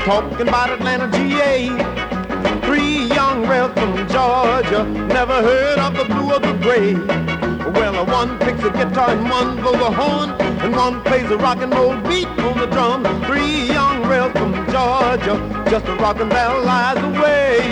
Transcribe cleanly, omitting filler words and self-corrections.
talking about Atlanta, GA. Three young rails from Georgia, never heard of the blue or the gray. Well, one picks a guitar and one blows a horn, and one plays a rock and roll beat on the drum. Three young rails from Georgia, just a rockin' their lives away.